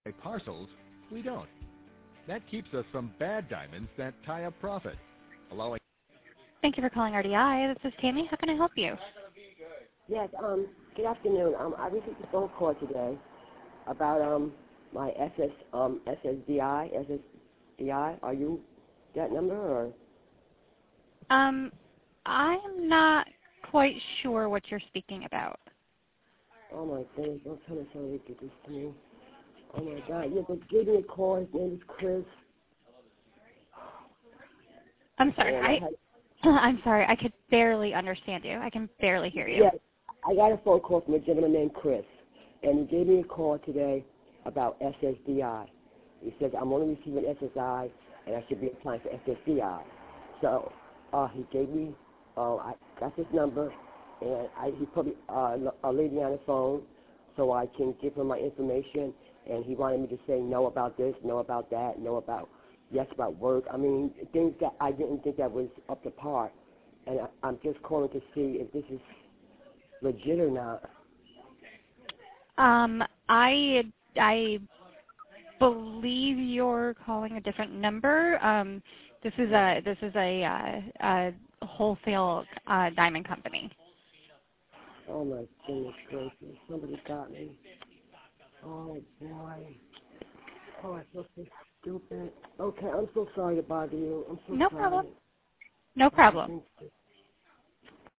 parcels, we don't. That keeps us from bad diamonds that tie up profit, allowing... Thank you for calling RDI. This is Tammy. How can I help you? Yes, good afternoon. I received a phone call today about my SSDI. Are you that number or? I'm not quite sure what you're speaking about. Oh my goodness, don't tell me somebody did this to me. Oh my God, yeah, they gave me a call. His name is Chris. I'm sorry. I'm sorry. I could barely understand you. I can barely hear you. Yes, I got a phone call from a gentleman named Chris, and he gave me a call today about SSDI. He says I'm only receiving SSI, and I should be applying for SSDI. So he gave me, I got this number, and he put me, a lady on the phone so I can give him my information, and he wanted me to say no about this, no about that, no about, yes about work. I mean, things that I didn't think that was up to par. And I'm just calling to see if this is legit or not. I believe you're calling a different number. This is a wholesale diamond company. Oh my goodness gracious! Somebody got me. Oh boy. Oh, I feel so stupid. Okay, I'm so sorry to bother you. I'm so No sorry. problem. No problem.